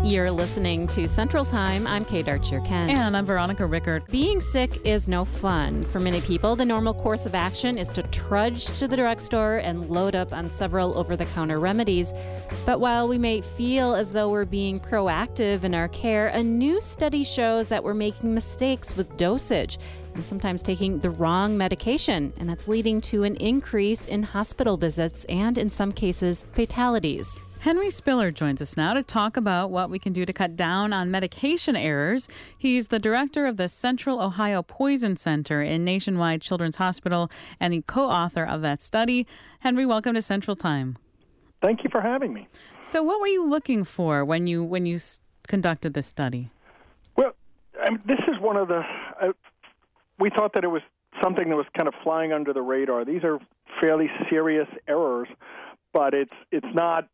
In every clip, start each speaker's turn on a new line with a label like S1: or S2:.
S1: You're listening to Central Time. I'm Kate Archer-Kent.
S2: And I'm Veronica Rickert.
S1: Being sick is no fun. For many people, the normal course of action is to trudge to the drugstore and load up on several over-the-counter remedies. But while we may feel as though we're being proactive in our care, a new study shows that we're making mistakes with dosage and sometimes taking the wrong medication. And that's leading to an increase in hospital visits and, in some cases, fatalities.
S2: Henry Spiller joins us now to talk about what we can do to cut down on medication errors. He's the director of the Central Ohio Poison Center in Nationwide Children's Hospital and the co-author of that study. Henry, welcome to Central Time.
S3: Thank you for having me.
S2: So what were you looking for when you conducted this study?
S3: Well, this is one of the... we thought that it was something that was kind of flying under the radar. These are fairly serious errors, but it's not...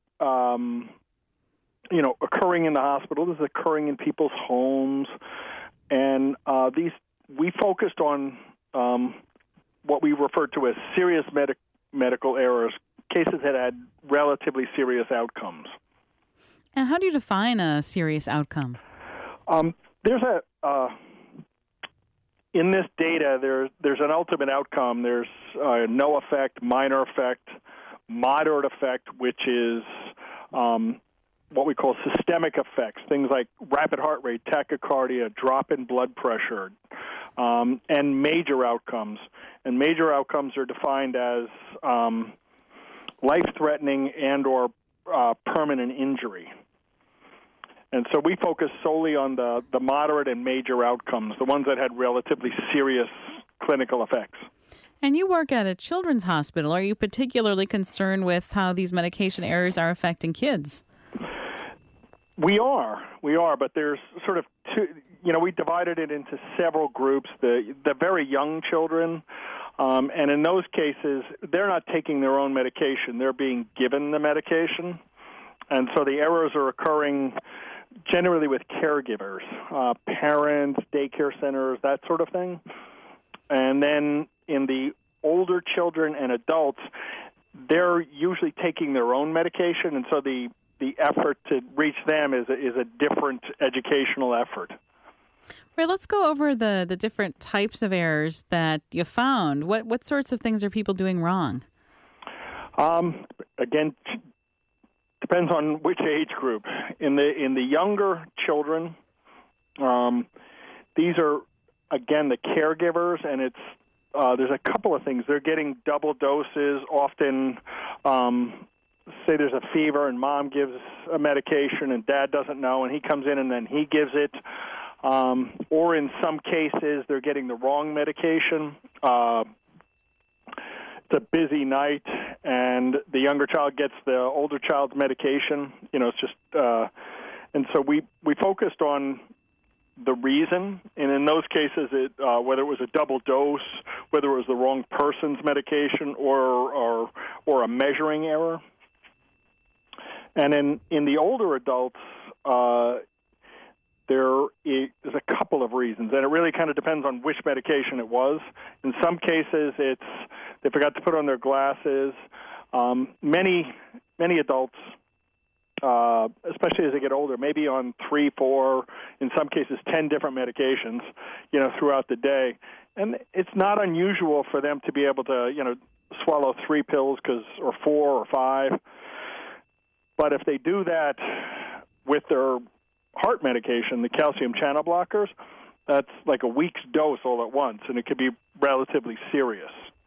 S3: occurring in the hospital. This is occurring in people's homes, and we focused on what we referred to as serious medical errors, cases that had relatively serious outcomes.
S2: And how do you define a serious outcome?
S3: There's in this data, there's an ultimate outcome. There's no effect, minor effect, moderate effect, which is what we call systemic effects, things like rapid heart rate, tachycardia, drop in blood pressure, and major outcomes. And major outcomes are defined as life-threatening and or permanent injury. And so we focus solely on the moderate and major outcomes, the ones that had relatively serious clinical effects.
S2: And you work at a children's hospital. Are you particularly concerned with how these medication errors are affecting kids?
S3: We are, but there's sort of two, we divided it into several groups. The very young children, and in those cases, they're not taking their own medication. They're being given the medication. And so the errors are occurring generally with caregivers, parents, daycare centers, that sort of thing. And then in the older children and adults, they're usually taking their own medication, and so the effort to reach them is a different educational effort.
S2: Right, let's go over the different types of errors that you found. What sorts of things are people doing wrong?
S3: Again, depends on which age group. In the younger children, these are, again, the caregivers, and it's there's a couple of things. They're getting double doses. Often, say there's a fever and mom gives a medication and dad doesn't know, and he comes in and then he gives it. Or in some cases, they're getting the wrong medication. It's a busy night, and the younger child gets the older child's medication. It's just, and so we focused on the reason, and in those cases, whether it was a double dose, whether it was the wrong person's medication, or a measuring error. And in the older adults, there is a couple of reasons, and it really kind of depends on which medication it was. In some cases, it's they forgot to put on their glasses. Many adults, especially as they get older, maybe on 3, 4, in some cases 10 different medications, throughout the day. And it's not unusual for them to be able to, swallow 3 pills or 4 or 5. But if they do that with their heart medication, the calcium channel blockers, that's like a week's dose all at once, and it could be relatively serious.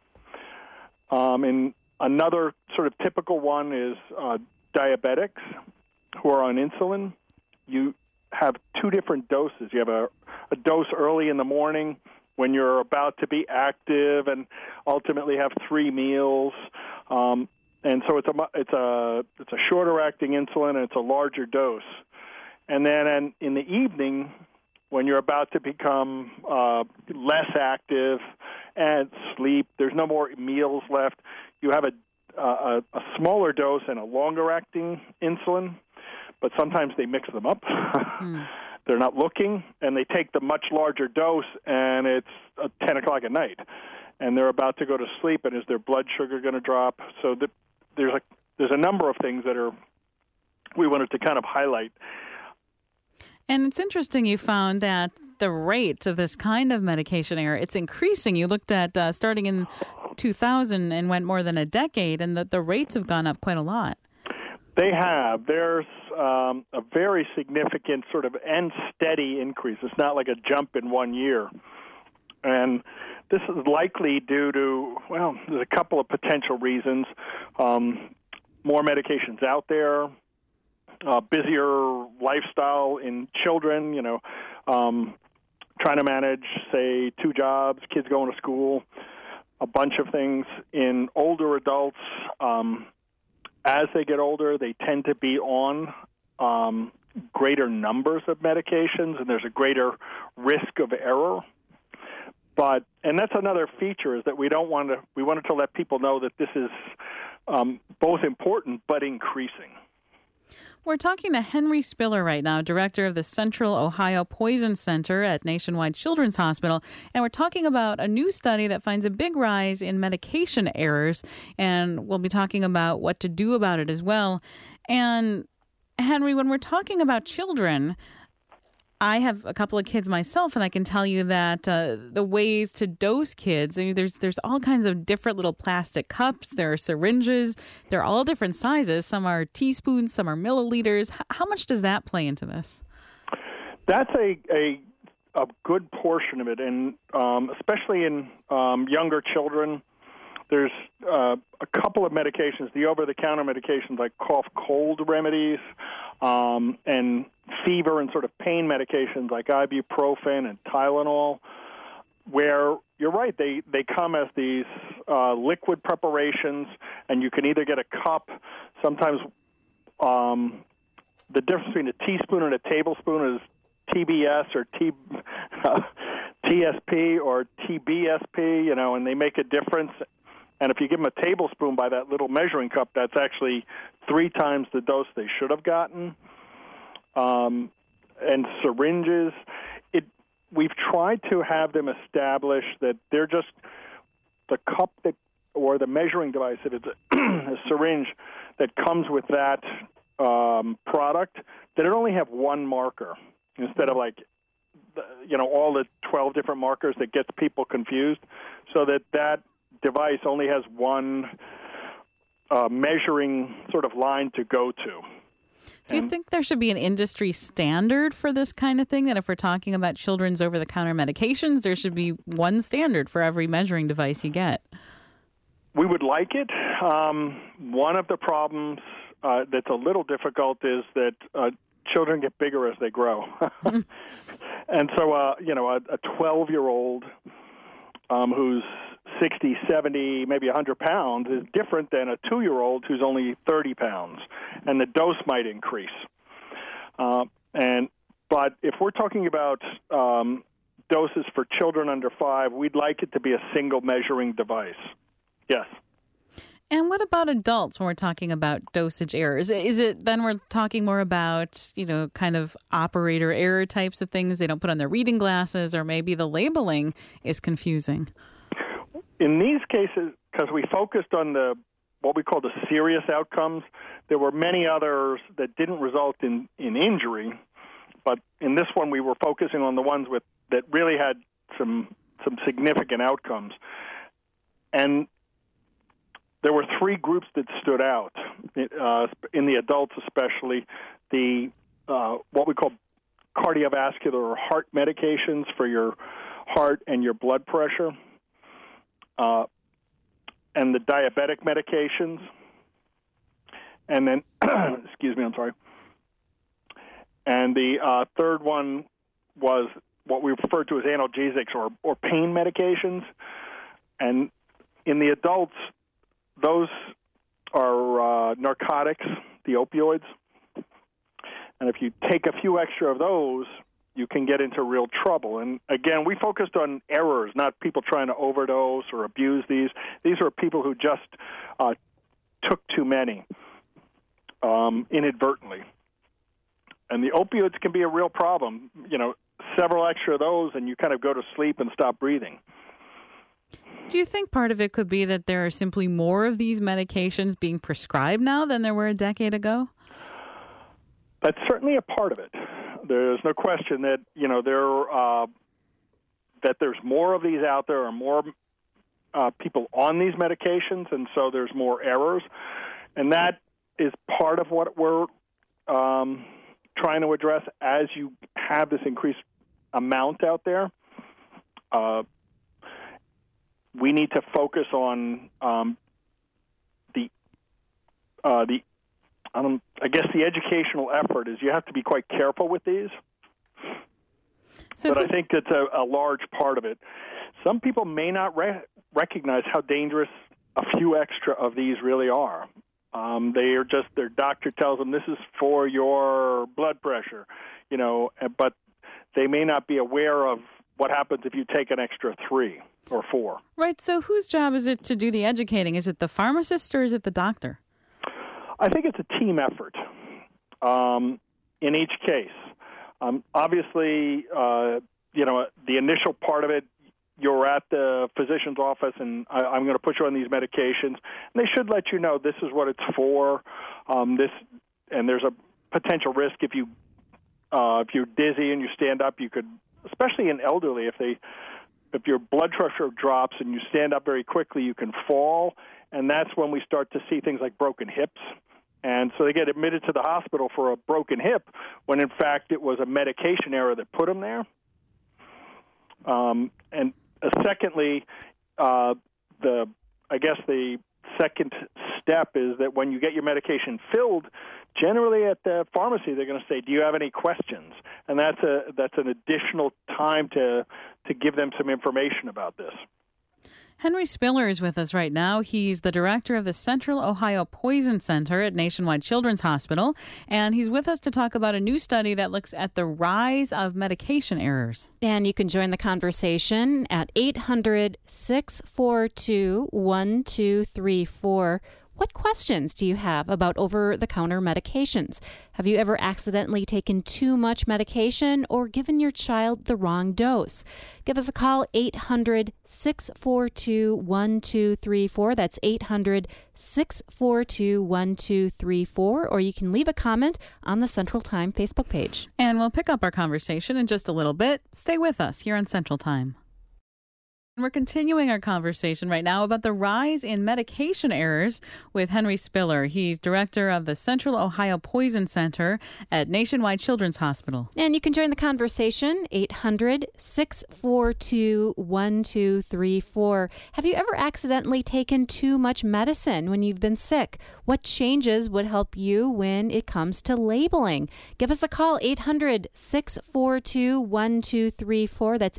S3: And another sort of typical one is diabetics who are on insulin. You have 2 different doses. You have a dose early in the morning when you're about to be active and ultimately have 3 meals. And so it's a shorter acting insulin, and it's a larger dose. And then in the evening, when you're about to become less active and sleep, there's no more meals left, you have a smaller dose and a longer acting insulin, but sometimes they mix them up. They're not looking, and they take the much larger dose, and it's 10 o'clock at night. And they're about to go to sleep, and is their blood sugar going to drop? So there's a number of things that we wanted to kind of highlight.
S2: And it's interesting you found that the rate of this kind of medication error, it's increasing. You looked at starting in 2000 and went more than a decade, and the rates have gone up quite a lot.
S3: They have. There's a very significant sort of and steady increase. It's not like a jump in 1 year. And this is likely due to, well, there's a couple of potential reasons. More medications out there, busier lifestyle in children, trying to manage, say, 2 jobs, kids going to school, a bunch of things. In older adults, as they get older, they tend to be on greater numbers of medications, and there's a greater risk of error. And that's another feature, is that we wanted to let people know that this is both important but increasing.
S2: We're talking to Henry Spiller right now, director of the Central Ohio Poison Center at Nationwide Children's Hospital, and we're talking about a new study that finds a big rise in medication errors, and we'll be talking about what to do about it as well. And Henry, when we're talking about children, I have a couple of kids myself, and I can tell you that the ways to dose kids, there's all kinds of different little plastic cups. There are syringes. They're all different sizes. Some are teaspoons, some are milliliters. How much does that play into this? That's
S3: a good portion of it, and especially in younger children. There's a couple of medications, the over-the-counter medications like cough, cold remedies, and fever and sort of pain medications like ibuprofen and Tylenol, where you're right, they come as these liquid preparations, and you can either get a cup. Sometimes the difference between a teaspoon and a tablespoon is TBS or TSP or TBSP, and they make a difference. And if you give them a tablespoon by that little measuring cup, that's actually 3 times the dose they should have gotten. And syringes, we've tried to have them establish that they're just the cup or the measuring device, if it's a syringe that comes with that product, that it only have one marker instead of all the 12 different markers that gets people confused, so that device only has one measuring sort of line to go to.
S2: Do you think there should be an industry standard for this kind of thing, that if we're talking about children's over-the-counter medications, there should be one standard for every measuring device you get?
S3: We would like it. One of the problems that's a little difficult is that children get bigger as they grow. And so, a 12-year-old who's 60, 70, maybe 100 pounds is different than a 2-year-old who's only 30 pounds, and the dose might increase. But if we're talking about doses for children under 5, we'd like it to be a single measuring device. Yes.
S2: And what about adults when we're talking about dosage errors? Is it then we're talking more about, kind of operator error types of things? They don't put on their reading glasses, or maybe the labeling is confusing.
S3: In these cases, because we focused on what we call the serious outcomes, there were many others that didn't result in injury. But in this one, we were focusing on the ones that really had some significant outcomes. And there were 3 groups that stood out, in the adults especially. The what we call cardiovascular or heart medications for your heart and your blood pressure, and the diabetic medications. And then, excuse me, I'm sorry. And the third one was what we refer to as analgesics or pain medications. And in the adults, those are narcotics, the opioids. And if you take a few extra of those, you can get into real trouble. And again, we focused on errors, not people trying to overdose or abuse these. These are people who just took too many inadvertently. And the opioids can be a real problem. Several extra of those, and you kind of go to sleep and stop breathing.
S2: Do you think part of it could be that there are simply more of these medications being prescribed now than there were a decade ago?
S3: That's certainly a part of it. There's no question that that there's more of these out there, or more people on these medications, and so there's more errors, and that is part of what we're trying to address. As you have this increased amount out there, we need to focus on I guess the educational effort is you have to be quite careful with these. But I think that's a large part of it. Some people may not recognize how dangerous a few extra of these really are. They are just, their doctor tells them this is for your blood pressure, but they may not be aware of what happens if you take an extra 3 or 4.
S2: Right. So whose job is it to do the educating? Is it the pharmacist or is it the doctor?
S3: I think it's a team effort in each case. Obviously, the initial part of it, you're at the physician's office, and I'm going to put you on these medications. And they should let you know this is what it's for. And there's a potential risk if you're dizzy and you stand up, you could, especially in elderly, if your blood pressure drops and you stand up very quickly, you can fall. And that's when we start to see things like broken hips. And so they get admitted to the hospital for a broken hip when, in fact, it was a medication error that put them there. And secondly, the second step is that when you get your medication filled, generally at the pharmacy they're going to say, "Do you have any questions?" And that's an additional time to give them some information about this.
S2: Henry Spiller is with us right now. He's the director of the Central Ohio Poison Center at Nationwide Children's Hospital, and he's with us to talk about a new study that looks at the rise of medication errors.
S1: And you can join the conversation at 800-642-1234. What questions do you have about over-the-counter medications? Have you ever accidentally taken too much medication or given your child the wrong dose? Give us a call, 800-642-1234. That's 800-642-1234. Or you can leave a comment on the Central Time Facebook page.
S2: And we'll pick up our conversation in just a little bit. Stay with us here on Central Time. We're continuing our conversation right now about the rise in medication errors with Henry Spiller. He's director of the Central Ohio Poison Center at Nationwide Children's Hospital.
S1: And you can join the conversation, 800-642-1234. Have you ever accidentally taken too much medicine when you've been sick? What changes would help you when it comes to labeling? Give us a call, 800-642-1234. That's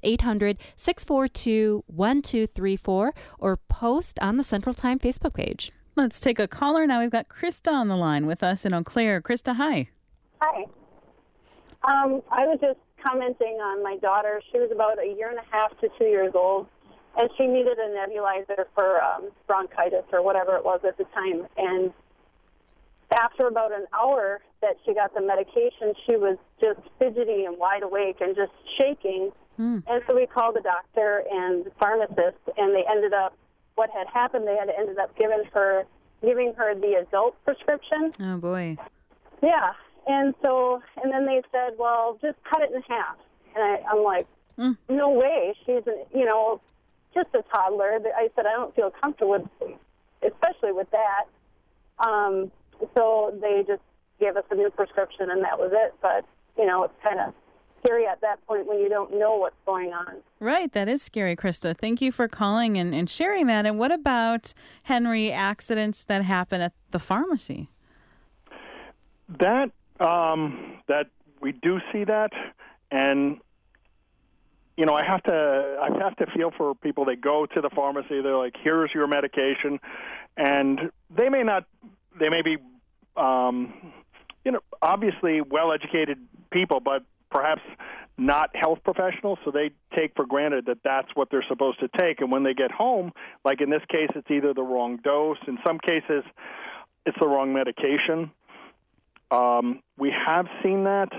S1: 800-642-1234, or post on the Central Time Facebook page.
S2: Let's take a caller now. We've got Krista on the line with us in Eau Claire. Krista, hi.
S4: Hi. I was just commenting on my daughter. She was about 1.5 to 2 years old, and she needed a nebulizer for bronchitis or whatever it was at the time. And after about an hour that she got the medication, she was just fidgety and wide awake and just shaking. And so we called the doctor and the pharmacist, and they ended up, what had happened, they had ended up giving her the adult prescription.
S2: Oh, boy.
S4: Yeah. And then they said, well, just cut it in half. And I'm like, no way. She's, just a toddler. I said, I don't feel comfortable especially with that. So they just gave us a new prescription, and that was it. But, it's kind of scary at that point when you don't know what's going on.
S2: Right. That is scary, Krista. Thank you for calling and sharing that. And what about, Henry, accidents that happen at the pharmacy?
S3: That we do see that, and I have to feel for people that go to the pharmacy. They're like, "Here's your medication," and they may be obviously well-educated people, but perhaps not health professionals, so they take for granted that that's what they're supposed to take. And when they get home, like in this case, it's either the wrong dose. In some cases, it's the wrong medication. We have seen that.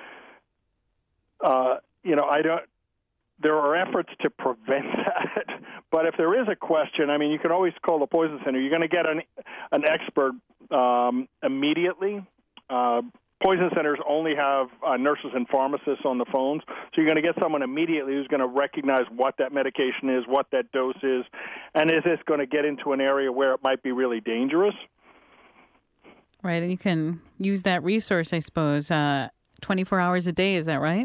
S3: There are efforts to prevent that. But if there is a question, you can always call the Poison Center. You're going to get an expert immediately. poison centers only have nurses and pharmacists on the phones, so you're going to get someone immediately who's going to recognize what that medication is, what that dose is, and is this going to get into an area where it might be really dangerous.
S2: Right, and you can use that resource, I suppose, 24 hours a day, is that right?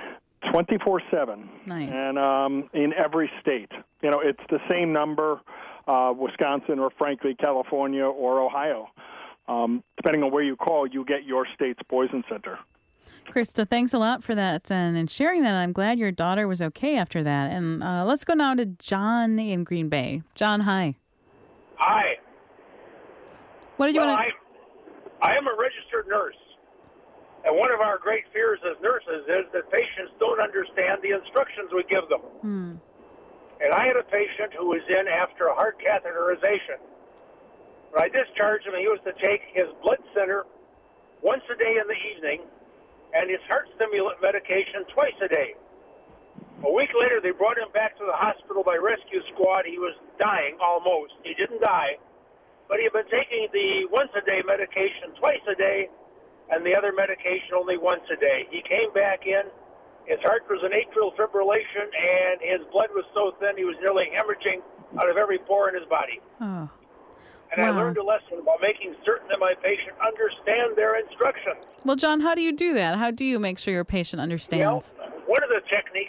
S3: 24/7.
S2: Nice.
S3: And in every state. You know, it's the same number, Wisconsin or, frankly, California or Ohio. Depending on where you call, you get your state's poison center.
S2: Krista, thanks a lot for that and sharing that. I'm glad your daughter was okay after that. And let's go now to John in Green Bay. John, hi.
S5: Hi.
S2: What did you want to...
S5: I am a registered nurse. And one of our great fears as nurses is that patients don't understand the instructions we give them. And I had a patient who was in after a heart catheterization. When I discharged him, he was to take his blood thinner once a day in the evening and his heart stimulant medication twice a day. A week later, they brought him back to the hospital by rescue squad. He was dying almost. He didn't die, but he had been taking the once-a-day medication twice a day and the other medication only once a day. He came back in. His heart was in atrial fibrillation, and his blood was so thin he was nearly hemorrhaging out of every pore in his body.
S2: Oh.
S5: And I learned a lesson about making certain that my patient understand their instructions.
S2: Well, John, how do you do that? How do you make sure your patient understands?
S5: One of the techniques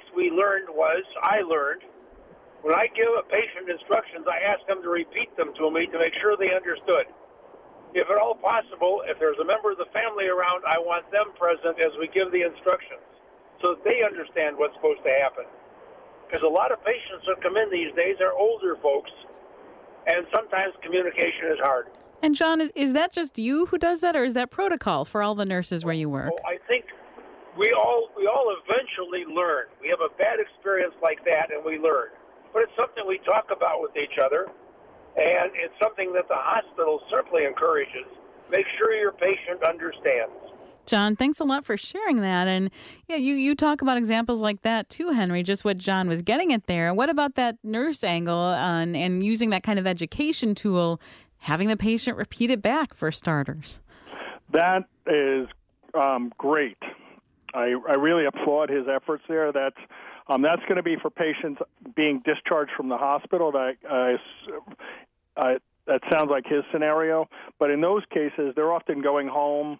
S5: I learned, when I give a patient instructions, I ask them to repeat them to me to make sure they understood. If at all possible, if there's a member of the family around, I want them present as we give the instructions so that they understand what's supposed to happen. Because a lot of patients that come in these days are older folks, and sometimes communication is hard.
S2: And John, is that just you who does that, or is that protocol for all the nurses where you work?
S5: I think we all eventually learn. We have a bad experience like that, and we learn. But it's something we talk about with each other, and it's something that the hospital certainly encourages. Make sure your patient understands.
S2: John, thanks a lot for sharing that. And yeah, you talk about examples like that too, Henry, just what John was getting at there. What about that nurse angle and using that kind of education tool, having the patient repeat it back for starters?
S3: That is great. I really applaud his efforts there. That's going to be for patients being discharged from the hospital. That sounds like his scenario. But in those cases, they're often going home.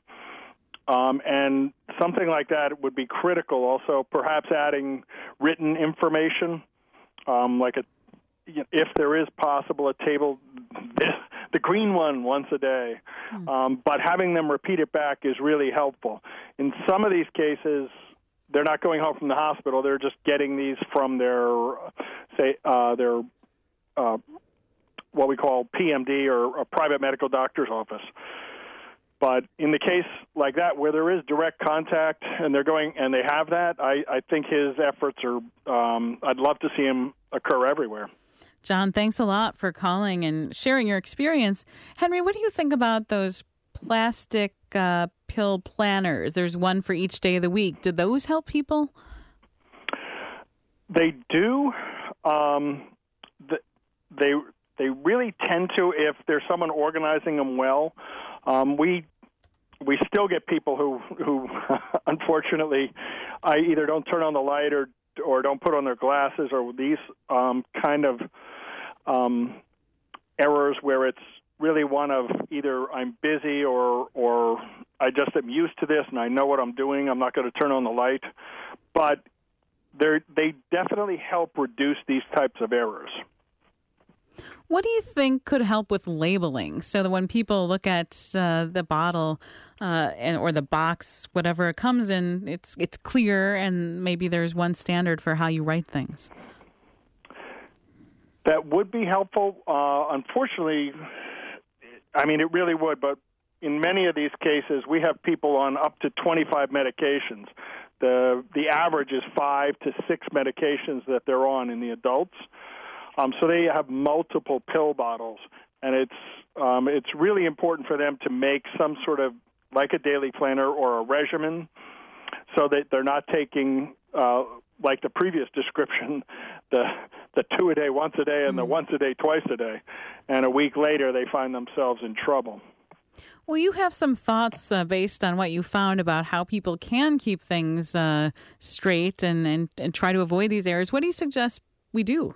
S3: And something like that would be critical. Also, perhaps adding written information, if there is possible, a table, the green one once a day. But having them repeat it back is really helpful. In some of these cases, they're not going home from the hospital. They're just getting these from their what we call PMD or a private medical doctor's office. But in the case like that, where there is direct contact and they're going and they have that, I think his efforts are, I'd love to see him occur everywhere.
S2: John, thanks a lot for calling and sharing your experience. Henry, what do you think about those plastic pill planners? There's one for each day of the week. Do those help people?
S3: They do. They really tend to if there's someone organizing them well. We still get people who unfortunately, either don't turn on the light or don't put on their glasses, or these kind of errors where it's really one of either I'm busy or I just am used to this and I know what I'm doing. I'm not going to turn on the light. But they definitely help reduce these types of errors.
S2: What do you think could help with labeling so that when people look at the bottle or the box, whatever it comes in, it's clear and maybe there's one standard for how you write things?
S3: That would be helpful. Unfortunately, I mean, it really would, but in many of these cases, we have people on up to 25 medications. The average is 5 to 6 medications that they're on in the adults. So they have multiple pill bottles, and it's really important for them to make some sort of like a daily planner or a regimen, so that they're not taking like the previous description, the 2 a day, once a day, and the once a day, twice a day, and a week later they find themselves in trouble.
S2: Well, you have some thoughts based on what you found about how people can keep things straight and try to avoid these errors. What do you suggest we do?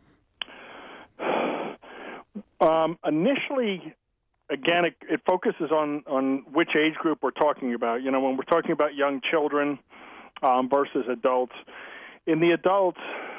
S3: Initially, again, it focuses on which age group we're talking about. When we're talking about young children versus adults, in the adults,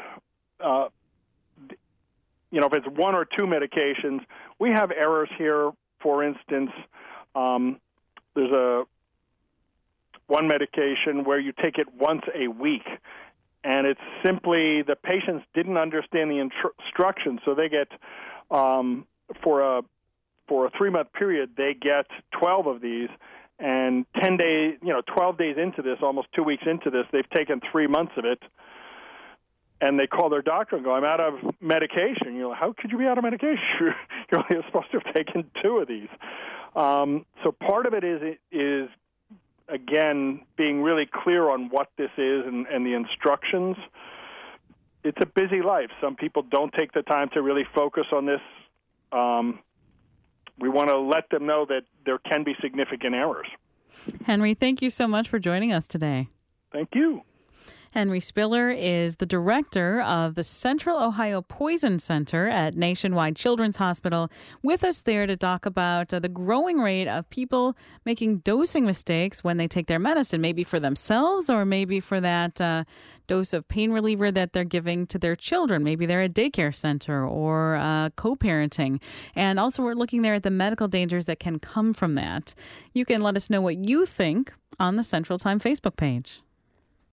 S3: if it's one or two medications, we have errors here. For instance, there's one medication where you take it once a week, and it's simply the patients didn't understand the instructions, so they get for a 3-month period they get 12 of these, and 10 days, 12 days into this, almost 2 weeks into this, they've taken 3 months of it. And they call their doctor and go, I'm out of medication. You're like, how could you be out of medication? You're only supposed to have taken 2 of these. So part of it is, again, being really clear on what this is and the instructions. It's a busy life. Some people don't take the time to really focus on this. We want to let them know that there can be significant errors.
S2: Henry, thank you so much for joining us today.
S3: Thank you.
S2: Henry Spiller is the director of the Central Ohio Poison Center at Nationwide Children's Hospital, with us there to talk about the growing rate of people making dosing mistakes when they take their medicine, maybe for themselves or maybe for that dose of pain reliever that they're giving to their children. Maybe they're at daycare center or co-parenting. And also we're looking there at the medical dangers that can come from that. You can let us know what you think on the Central Time Facebook page.